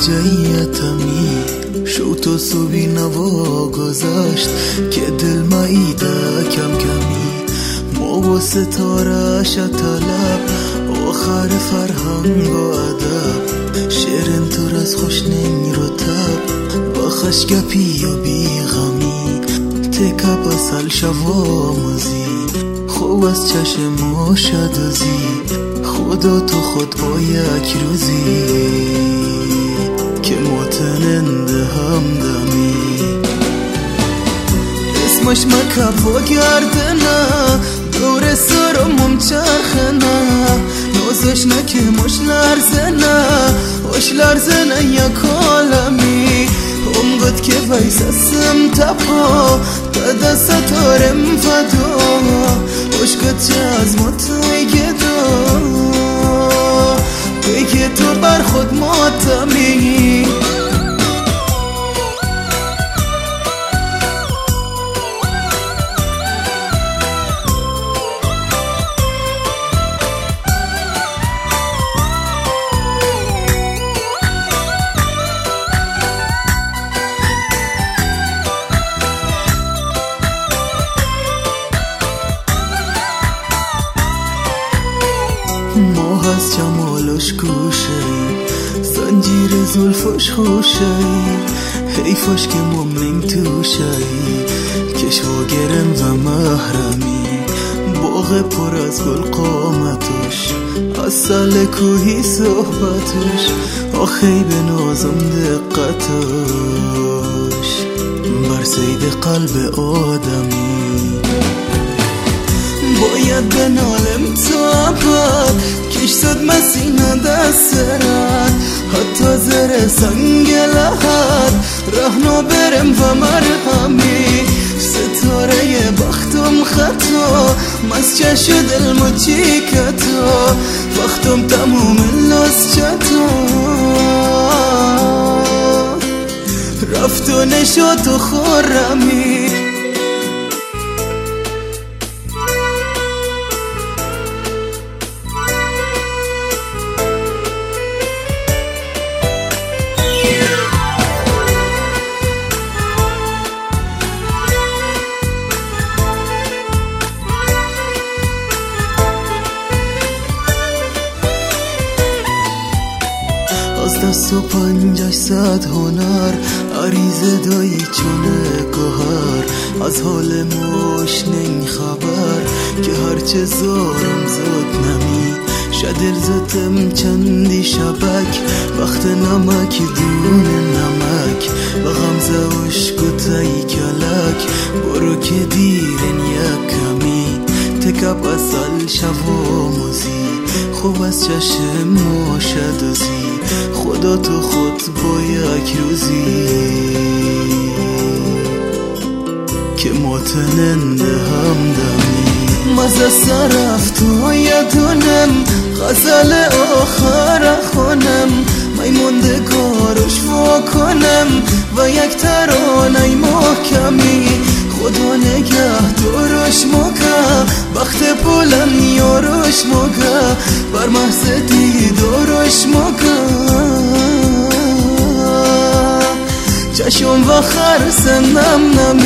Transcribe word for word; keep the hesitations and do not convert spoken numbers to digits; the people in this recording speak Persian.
جاییتمی شو تو صبی نوا گذاشت که دل مایده کم کمی ما و ستاره شطلب آخر فرهنگ و ادب شعرم تو از خوش نمی رو تب با خشگپی و بیغمی تکه بسل شواموزی خوب از چشم و شدوزی خدا تو خود با یک روزی که متننده همدمی اسمش مکب و گردنه دور سرمم چرخنه نازش نکه مش لرزنه وش لرزنه یک عالمی هم گد که ویسسم تپا داده ستارم فدا وش گد چه از متای گدا بگه تو بر خود ماتمی ماه از جمالش گوشه زنجیر زلفش خوشه حیفش که ممنین توشه کشواگرم و محرمی باغ پر از گل قامتش اصل کوهی صحبتش آخی به نازم دقتش بر سید قلب آدمی باید بنالم تو عباد کش زد مسینه دست رد حتی زر سنگ لحد رهنا برم و مرهمی ستاره بختم خطا مسچه شد المچی کتا وقتم تموم لاس چتا رفت و نشد و خورمی از دست و پنجش صد هنر عریضه دایی چونه گوهر از حال موش نین خبر که هرچه زارم زود نمی شدل زدم چندی شبک وقت نمک دون نمک و غمزه اشکتای کلک برو که دیرن یک کمی تکب اصل شواموزی خوب از چشم و شدوزی خدا تو خود با یک روزی که متننده همدمی مزه سرفت و یدونم غزل آخر خونم میموندگارش واکنم و یک ترانه محکمی خدا نگه دارش مگه وقت بلند یارش مگه بر محض دیدارش مگه چشم و خرسنم نم